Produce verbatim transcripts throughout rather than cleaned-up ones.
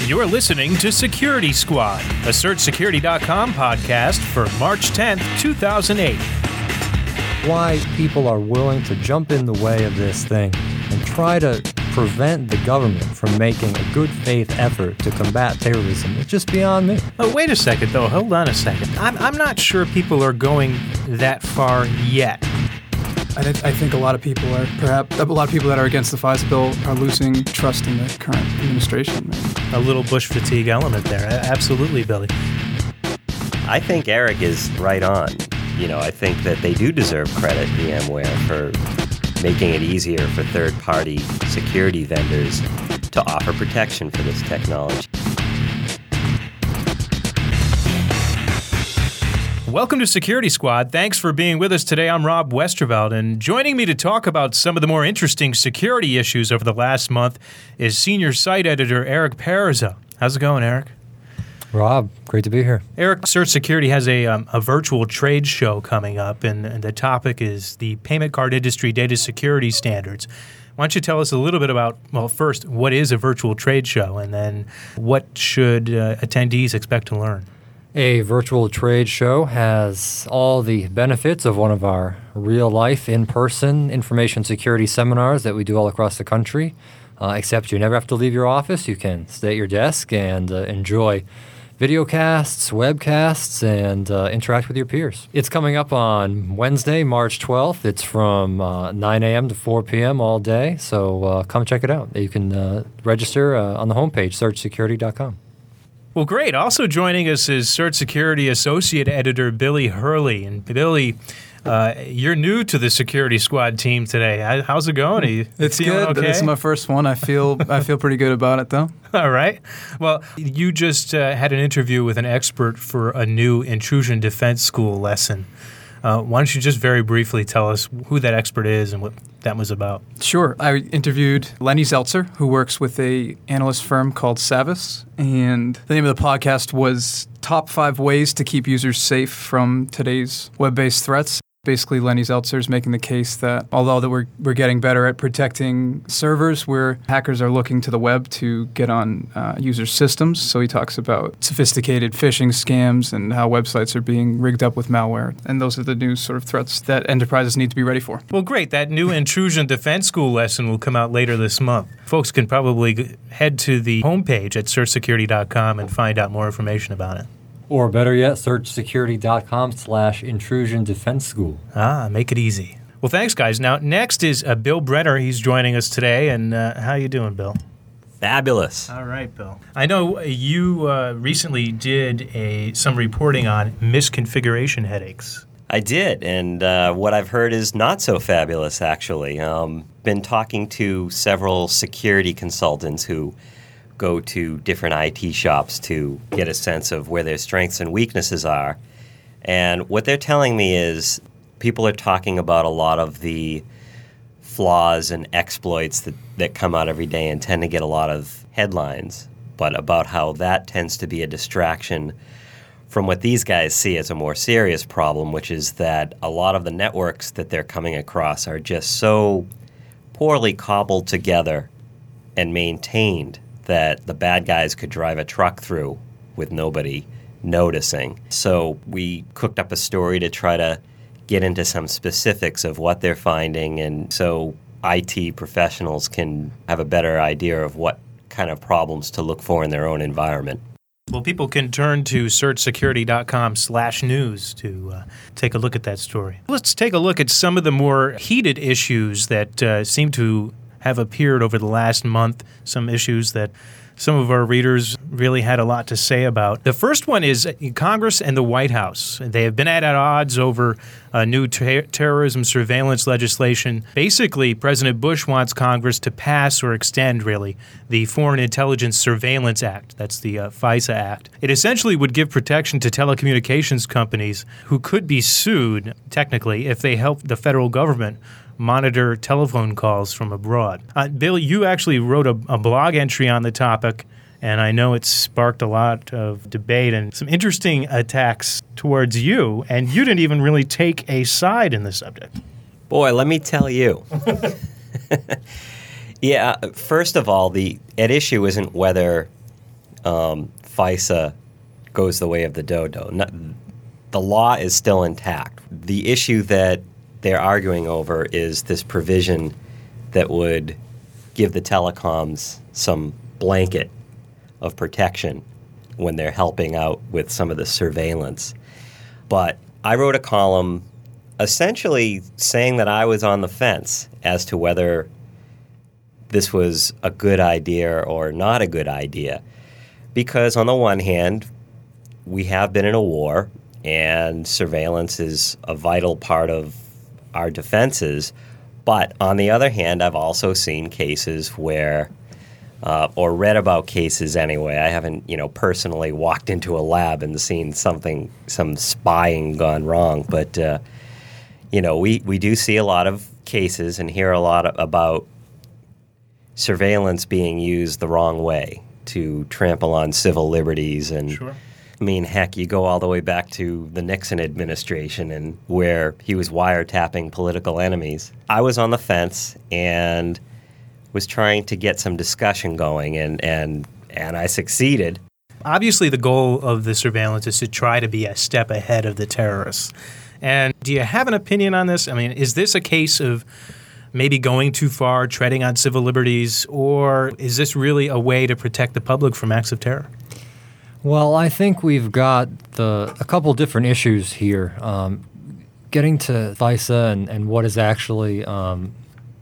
You're listening to Security Squad, a search security dot com podcast for March tenth, two thousand eight. Why people are willing to jump in the way of this thing and try to prevent the government from making a good faith effort to combat terrorism is just beyond me. Oh, wait a second, though. Hold on a second. I'm, I'm not sure people are going that far yet. I, th- I think a lot of people are, perhaps, a lot of people that are against the FISA bill are losing trust in the current administration. A little Bush fatigue element there. Absolutely, Billy. I think Eric is right on. You know, I think that they do deserve credit, VMware, for making it easier for third-party security vendors to offer protection for this technology. Welcome to Security Squad. Thanks for being with us today. I'm Rob Westerveld, and joining me to talk about some of the more interesting security issues over the last month is senior site editor Eric Perezza. How's it going, Eric? Rob, great to be here. Eric, Search Security has a, um, a virtual trade show coming up, and, and the topic is the payment card industry data security standards. Why don't you tell us a little bit about, well, first, what is a virtual trade show, and then what should uh, attendees expect to learn? A virtual trade show has all the benefits of one of our real-life, in-person information security seminars that we do all across the country, uh, except you never have to leave your office. You can stay at your desk and uh, enjoy videocasts, webcasts, and uh, interact with your peers. It's coming up on Wednesday, March twelfth. It's from uh, nine a.m. to four p.m. all day, so uh, come check it out. You can uh, register uh, on the homepage, search security dot com. Well, great. Also joining us is Search Security Associate Editor Billy Hurley. And Billy, uh, you're new to the Security Squad team today. How's it going? Are you it's feeling good. Okay? This is my first one. I feel I feel pretty good about it, though. All right. Well, you just uh, had an interview with an expert for a new intrusion defense school lesson. Uh, why don't you just very briefly tell us who that expert is and what that was about? Sure. I interviewed Lenny Zeltzer, who works with a analyst firm called Savvis, and the name of the podcast was Top Five Ways to Keep Users Safe from Today's Web-Based Threats. Basically, Lenny Zeltzer is making the case that although that we're we're getting better at protecting servers, where hackers are looking to the web to get on uh, user systems. So he talks about sophisticated phishing scams and how websites are being rigged up with malware. And those are the new sort of threats that enterprises need to be ready for. Well, great. That new intrusion defense school lesson will come out later this month. Folks can probably head to the homepage at search security dot com and find out more information about it. Or better yet, search security dot com slash intrusion defense school. Ah, make it easy. Well, thanks, guys. Now, next is uh, Bill Brenner. He's joining us today. And uh, how you doing, Bill? Fabulous. All right, Bill. I know you uh, recently did a some reporting on misconfiguration headaches. I did, and uh, what I've heard is not so fabulous, actually. Um, been talking to several security consultants who go to different I T shops to get a sense of where their strengths and weaknesses are. And what they're telling me is people are talking about a lot of the flaws and exploits that, that come out every day and tend to get a lot of headlines, but about how that tends to be a distraction from what these guys see as a more serious problem, which is that a lot of the networks that they're coming across are just so poorly cobbled together and maintained that the bad guys could drive a truck through with nobody noticing. So we cooked up a story to try to get into some specifics of what they're finding, and so I T professionals can have a better idea of what kind of problems to look for in their own environment. Well, people can turn to search security dot com slash news to uh, take a look at that story. Let's take a look at some of the more heated issues that uh, seem to have appeared over the last month, some issues that some of our readers really had a lot to say about. The first one is Congress and the White House. They have been at odds over a new ter- terrorism surveillance legislation. Basically, President Bush wants Congress to pass or extend, really, the Foreign Intelligence Surveillance Act. That's the uh, FISA Act. It essentially would give protection to telecommunications companies who could be sued, technically, if they help the federal government monitor telephone calls from abroad. Uh, Bill, you actually wrote a, a blog entry on the topic, and I know it sparked a lot of debate and some interesting attacks towards you, and you didn't even really take a side in the subject. Boy, let me tell you. Yeah, first of all, the at issue isn't whether um, FISA goes the way of the dodo. Not, the law is still intact. The issue that they're arguing over is this provision that would give the telecoms some blanket of protection when they're helping out with some of the surveillance. But I wrote a column essentially saying that I was on the fence as to whether this was a good idea or not a good idea. Because on the one hand, we have been in a war, and surveillance is a vital part of our defenses. But on the other hand, I've also seen cases where, uh, or read about cases anyway. I haven't, you know, personally walked into a lab and seen something, some spying gone wrong. But, uh, you know, we, we do see a lot of cases and hear a lot of, about surveillance being used the wrong way to trample on civil liberties. And Sure. I mean, heck, you go all the way back to the Nixon administration and where he was wiretapping political enemies. I was on the fence and was trying to get some discussion going, and, and, and I succeeded. Obviously, the goal of the surveillance is to try to be a step ahead of the terrorists. And do you have an opinion on this? I mean, is this a case of maybe going too far, treading on civil liberties, or is this really a way to protect the public from acts of terror? Well, I think we've got the, a couple different issues here. Um, getting to FISA and, and what is actually um,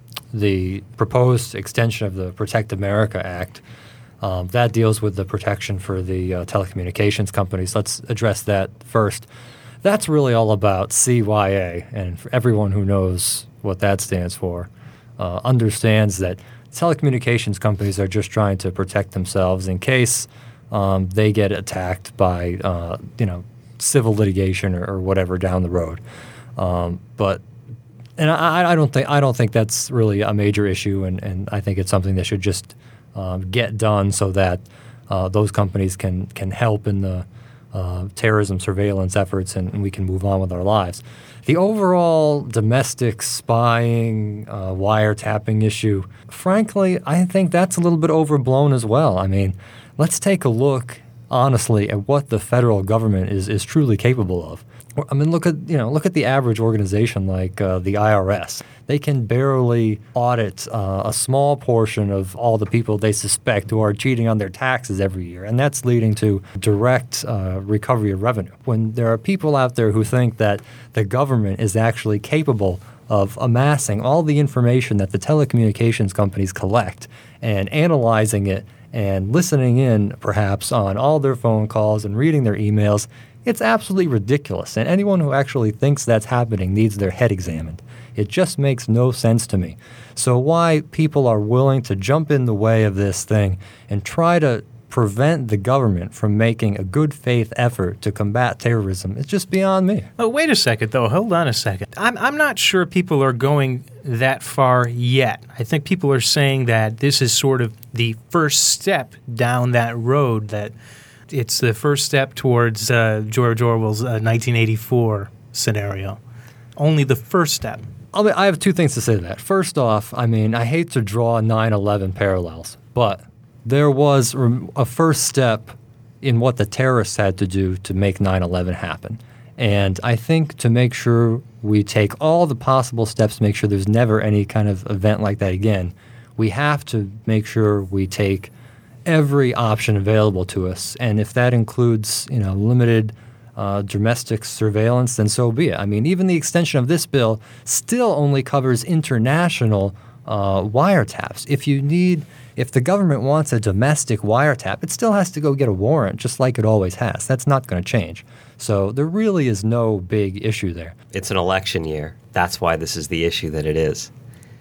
the proposed extension of the Protect America Act, um, that deals with the protection for the uh, telecommunications companies. Let's address that first. That's really all about C Y A, and for everyone who knows what that stands for uh, understands that telecommunications companies are just trying to protect themselves in case Um, they get attacked by, uh, you know, civil litigation or, or whatever down the road. Um, but, and I, I don't think I don't think that's really a major issue, and, and I think it's something that should just um, get done so that uh, those companies can can help in the uh, terrorism surveillance efforts, and, and we can move on with our lives. The overall domestic spying, uh, wiretapping issue, frankly, I think that's a little bit overblown as well. I mean, let's take a look, honestly, at what the federal government is, is truly capable of. I mean, look at you know look at the average organization like uh, the I R S. They can barely audit uh, a small portion of all the people they suspect who are cheating on their taxes every year, and that's leading to direct uh, recovery of revenue. When there are people out there who think that the government is actually capable of amassing all the information that the telecommunications companies collect and analyzing it and listening in, perhaps, on all their phone calls and reading their emails, it's absolutely ridiculous. And anyone who actually thinks that's happening needs their head examined. It just makes no sense to me. So why people are willing to jump in the way of this thing and try to prevent the government from making a good faith effort to combat terrorism, it's just beyond me. Oh, wait a second, though. Hold on a second. I'm, I'm not sure people are going that far yet. I think people are saying that this is sort of the first step down that road, that it's the first step towards uh, George Orwell's uh, nineteen eighty-four scenario. Only the first step. I mean, I have two things to say to that. First off, I mean, I hate to draw nine eleven parallels, but there was a first step in what the terrorists had to do to make nine eleven happen. And I think to make sure we take all the possible steps to make sure there's never any kind of event like that again, we have to make sure we take every option available to us. And if that includes, you know, limited uh, domestic surveillance, then so be it. I mean, even the extension of this bill still only covers international uh, wiretaps. If you need... If the government wants a domestic wiretap, it still has to go get a warrant, just like it always has. That's not going to change. So there really is no big issue there. It's an election year. That's why this is the issue that it is.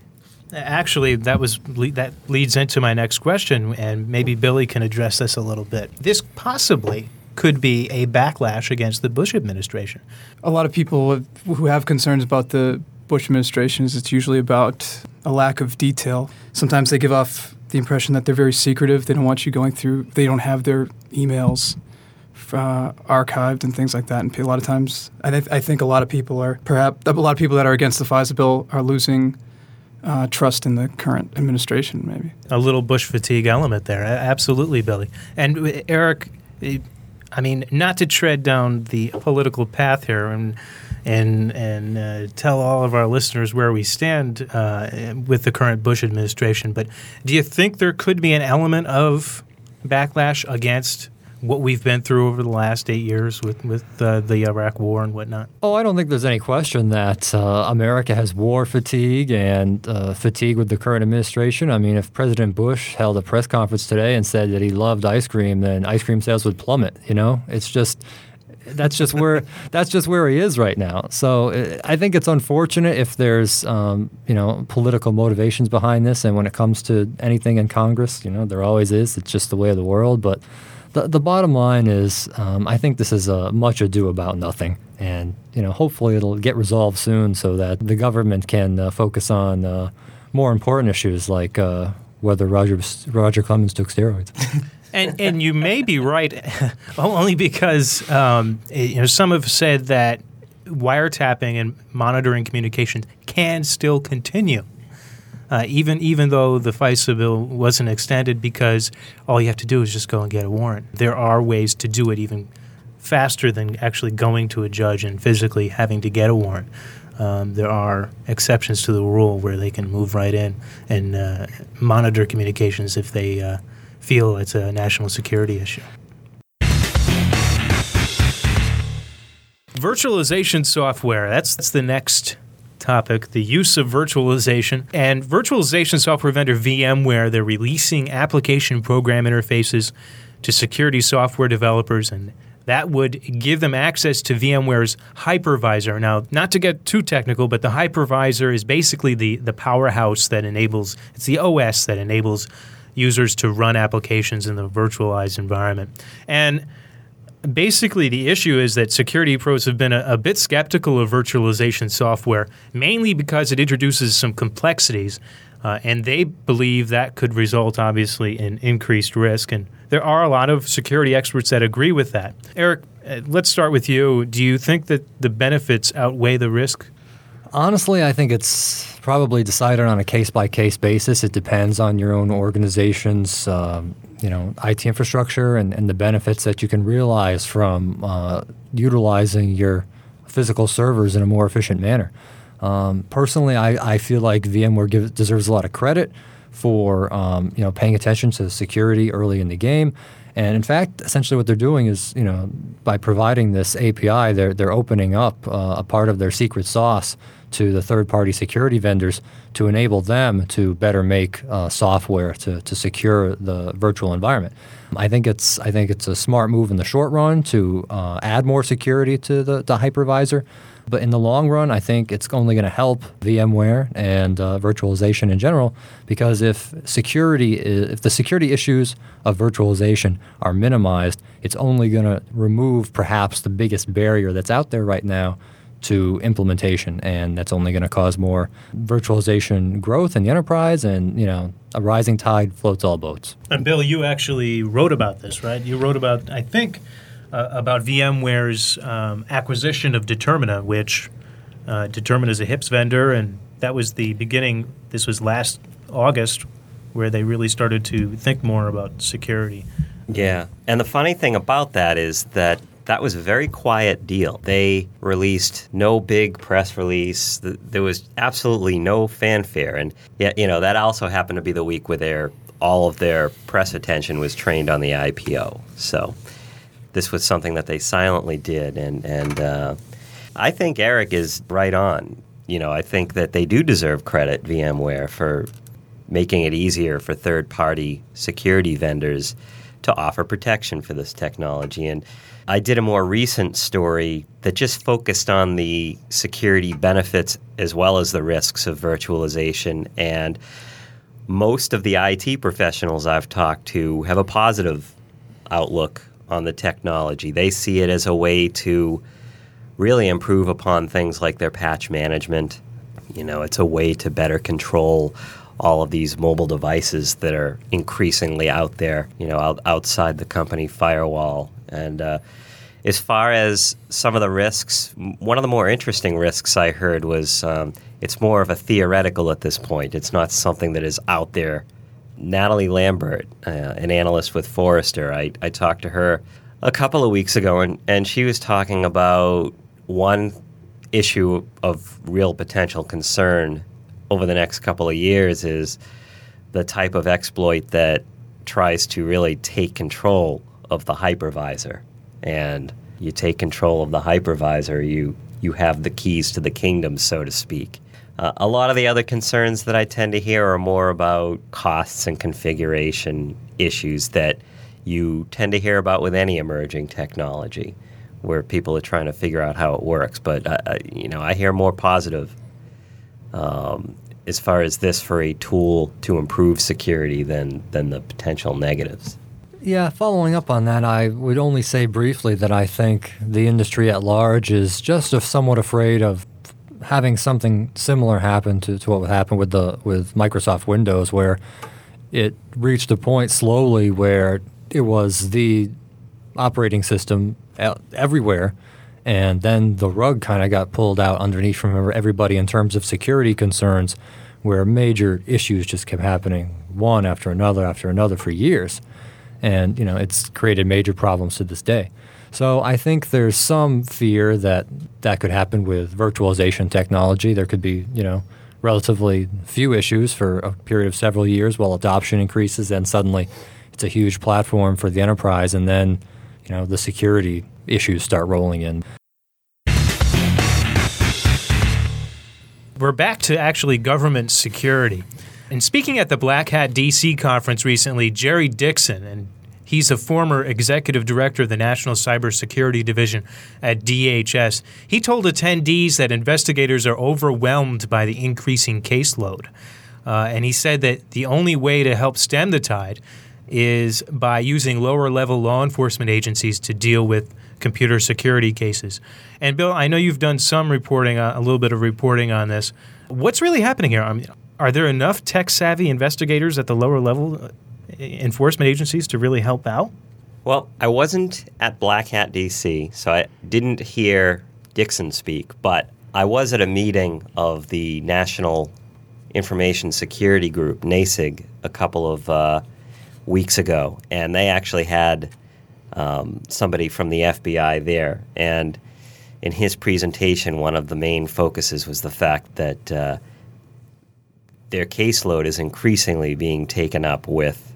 Actually, that was that leads into my next question, and maybe Billy can address this a little bit. This possibly could be a backlash against the Bush administration. A lot of people who have concerns about the Bush administration is it's usually about a lack of detail. Sometimes they give off the impression that they're very secretive. They don't want you going through. They don't have their emails uh, archived and things like that. And a lot of times, I, th- I think a lot of people are perhaps a lot of people that are against the FISA bill are losing uh, trust in the current administration, maybe. A little Bush fatigue element there. A- Absolutely, Billy. And uh, Eric, uh, I mean, not to tread down the political path here and and and uh, tell all of our listeners where we stand uh, with the current Bush administration, but do you think there could be an element of backlash against what we've been through over the last eight years with, with uh, the Iraq War and whatnot? Oh, I don't think there's any question that uh, America has war fatigue and uh, fatigue with the current administration. I mean, if President Bush held a press conference today and said that he loved ice cream, then ice cream sales would plummet. You know, it's just that's just where that's just where he is right now. So uh, I think it's unfortunate if there's um, you know political motivations behind this, and when it comes to anything in Congress, you know, there always is. It's just the way of the world, but. The, the bottom line is, um, I think this is a much ado about nothing, and you know, hopefully it'll get resolved soon so that the government can uh, focus on uh, more important issues like uh, whether Roger Roger Clemens took steroids. And and you may be right, only because um, you know some have said that wiretapping and monitoring communications can still continue. Uh, even even though the FISA bill wasn't extended, because all you have to do is just go and get a warrant. There are ways to do it even faster than actually going to a judge and physically having to get a warrant. Um, there are exceptions to the rule where they can move right in and uh, monitor communications if they uh, feel it's a national security issue. Virtualization software, that's, that's the next topic, the use of virtualization. And virtualization software vendor VMware, they're releasing application program interfaces to security software developers, and that would give them access to VMware's hypervisor. Now, not to get too technical, but the hypervisor is basically the, the powerhouse that enables, it's the O S that enables users to run applications in the virtualized environment. And basically, the issue is that security pros have been a, a bit skeptical of virtualization software, mainly because it introduces some complexities, uh, and they believe that could result, obviously, in increased risk. And there are a lot of security experts that agree with that. Eric, uh, let's start with you. Do you think that the benefits outweigh the risk? Honestly, I think it's probably decided on a case-by-case basis. It depends on your own organization's um, you know, I T infrastructure and, and the benefits that you can realize from uh, utilizing your physical servers in a more efficient manner. Um, personally, I, I feel like VMware gives, deserves a lot of credit for um, you know paying attention to security early in the game. And in fact, essentially what they're doing is, you know, by providing this A P I, they're they're opening up uh, a part of their secret sauce to the third-party security vendors to enable them to better make uh, software to, to secure the virtual environment. I think it's I think it's a smart move in the short run to uh, add more security to the, the hypervisor, but in the long run, I think it's only going to help VMware and uh, virtualization in general, because if security is, if the security issues of virtualization are minimized, it's only going to remove perhaps the biggest barrier that's out there right now to implementation, and that's only going to cause more virtualization growth in the enterprise, and you know, a rising tide floats all boats. And Bill, you actually wrote about this, right? You wrote about, I think, uh, about VMware's um, acquisition of Determina, which uh, Determina is a HIPS vendor, and that was the beginning. This was last August, where they really started to think more about security. Yeah, and the funny thing about that is that that was a very quiet deal. They released no big press release. There was absolutely no fanfare. And yeah, you know, that also happened to be the week where their all of their press attention was trained on the I P O. So this was something that they silently did. And, and uh, I think Eric is right on. You know, I think that they do deserve credit, VMware, for making it easier for third-party security vendors to offer protection for this technology. And I did a more recent story that just focused on the security benefits as well as the risks of virtualization. And most of the I T professionals I've talked to have a positive outlook on the technology. They see it as a way to really improve upon things like their patch management. You know, it's a way to better control all of these mobile devices that are increasingly out there, you know, out, outside the company firewall. And uh, as far as some of the risks, one of the more interesting risks I heard was um, it's more of a theoretical at this point. It's not something that is out there. Natalie Lambert, uh, an analyst with Forrester, I, I talked to her a couple of weeks ago, and, and she was talking about one issue of real potential concern over the next couple of years is the type of exploit that tries to really take control of the hypervisor. And you take control of the hypervisor, you you have the keys to the kingdom, so to speak. Uh, a lot of the other concerns that I tend to hear are more about costs and configuration issues that you tend to hear about with any emerging technology, where people are trying to figure out how it works. But uh, you know, I hear more positive um, as far as this for a tool to improve security than than the potential negatives. Yeah, following up on that, I would only say briefly that I think the industry at large is just somewhat afraid of having something similar happen to, to what happened with the with Microsoft Windows, where it reached a point slowly where it was the operating system everywhere, and then the rug kind of got pulled out underneath from everybody in terms of security concerns, where major issues just kept happening one after another after another for years. And, you know, it's created major problems to this day. So I think there's some fear that that could happen with virtualization technology. There could be, you know, relatively few issues for a period of several years while adoption increases, and suddenly it's a huge platform for the enterprise, and then, you know, the security issues start rolling in. We're back to actually government security. And speaking at the Black Hat D C conference recently, Jerry Dixon, and he's a former executive director of the National Cybersecurity Division at D H S, he told attendees that investigators are overwhelmed by the increasing caseload. Uh, and he said that the only way to help stem the tide is by using lower-level law enforcement agencies to deal with computer security cases. And Bill, I know you've done some reporting, uh, a little bit of reporting on this. What's really happening here? I mean, are there enough tech-savvy investigators at the lower-level enforcement agencies to really help out? Well, I wasn't at Black Hat D C, so I didn't hear Dixon speak, but I was at a meeting of the National Information Security Group, NASIG, a couple of uh, weeks ago, and they actually had um, somebody from the F B I there. And in his presentation, one of the main focuses was the fact that uh, their caseload is increasingly being taken up with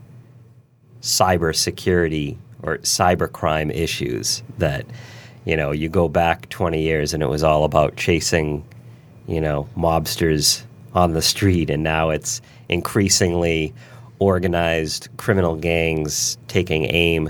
cybersecurity or cybercrime issues that, you know, you go back twenty years and it was all about chasing, you know, mobsters on the street, and now it's increasingly organized criminal gangs taking aim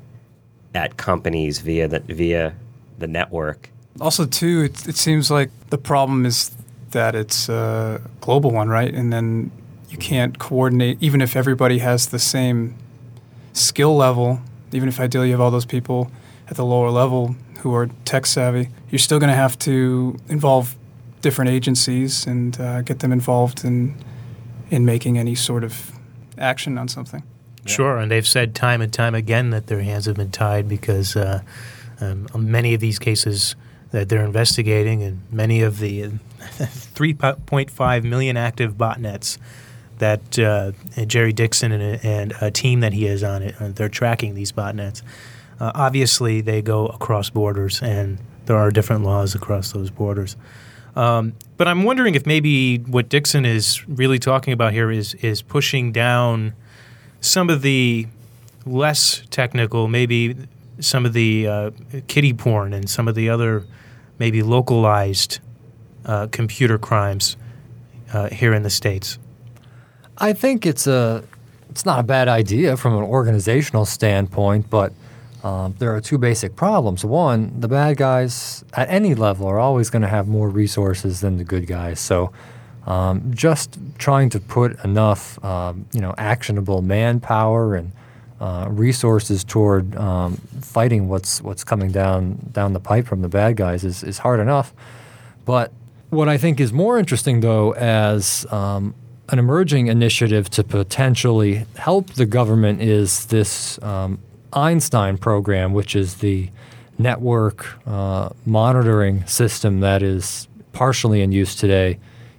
at companies via the, via the network. Also, too, it, it seems like the problem is that it's a global one, right? And then you can't coordinate, even if everybody has the same skill level, even if ideally you have all those people at the lower level who are tech savvy, you're still going to have to involve different agencies and uh, get them involved in in making any sort of action on something. Sure, and they've said time and time again that their hands have been tied because uh, um, many of these cases that they're investigating, and many of the three point five million active botnets that uh, Jerry Dixon and a, and a team that he has on it, uh, they're tracking these botnets. Uh, obviously, they go across borders, and there are different laws across those borders. Um, but I'm wondering if maybe what Dixon is really talking about here is is pushing down some of the less technical, maybe some of the uh, kiddie porn and some of the other maybe localized uh, computer crimes uh, here in the States. I think it's a it's not a bad idea from an organizational standpoint, but um, there are two basic problems. One, the bad guys at any level are always going to have more resources than the good guys. So um, just trying to put enough um, you know actionable manpower and uh, resources toward um, fighting what's what's coming down down the pipe from the bad guys is, is hard enough. But what I think is more interesting, though, as um, an emerging initiative to potentially help the government is this um, Einstein program, which is the network uh, monitoring system that is partially in use today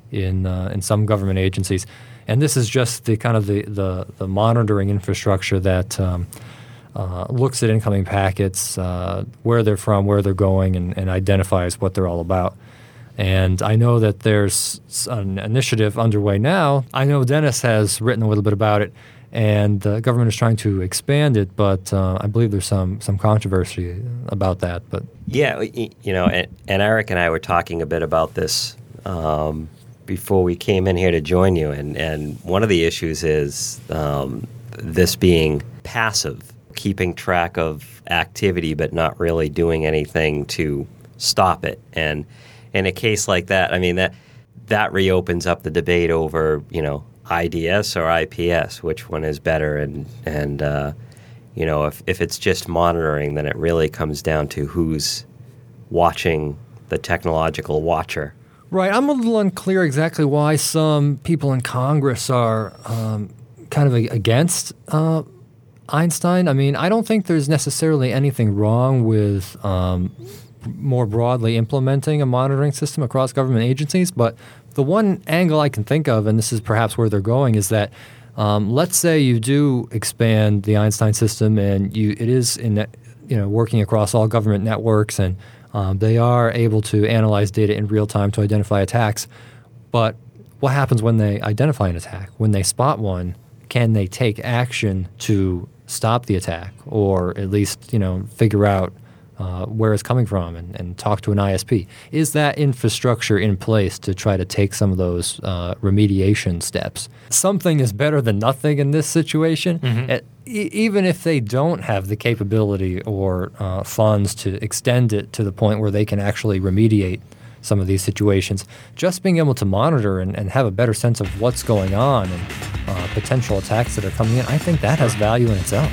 in uh, in some government agencies. And this is just the kind of the, the, the monitoring infrastructure that um, uh, looks at incoming packets, uh, where they're from, where they're going, and, and identifies what they're all about. And I know that there's an initiative underway now. I know Dennis has written a little bit about it, and the government is trying to expand it, but uh, I believe there's some some controversy about that. But yeah, you know, and, and Eric and I were talking a bit about this um, before we came in here to join you, and, and one of the issues is um, this being passive, keeping track of activity but not really doing anything to stop it. And in a case like that, I mean, that that reopens up the debate over, you know, I D S or I P S, which one is better. And, and uh, you know, if, if it's just monitoring, then it really comes down to who's watching the technological watcher. Right. I'm a little unclear exactly why some people in Congress are um, kind of against uh, Einstein. I mean, I don't think there's necessarily anything wrong with um, more broadly implementing a monitoring system across government agencies, but the one angle I can think of, and this is perhaps where they're going, is that um, let's say you do expand the Einstein system and you it is in you know working across all government networks, and um, they are able to analyze data in real time to identify attacks. But what happens when they identify an attack? When they spot one, can they take action to stop the attack, or at least you know figure out Uh, where it's coming from, and, and talk to an I S P? Is that infrastructure in place to try to take some of those uh, remediation steps? Something is better than nothing in this situation. Mm-hmm. It, e- even if they don't have the capability or uh, funds to extend it to the point where they can actually remediate some of these situations, just being able to monitor and, and have a better sense of what's going on and uh, potential attacks that are coming in, I think that has value in itself.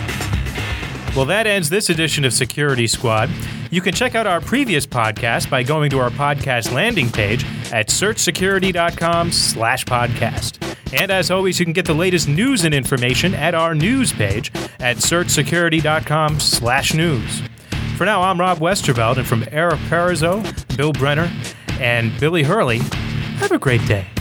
Well, that ends this edition of Security Squad. You can check out our previous podcast by going to our podcast landing page at searchsecurity.com slash podcast. And as always, you can get the latest news and information at our news page at searchsecurity.com slash news. For now, I'm Rob Westerveld, and from Eric Parizeau, Bill Brenner, and Billy Hurley, have a great day.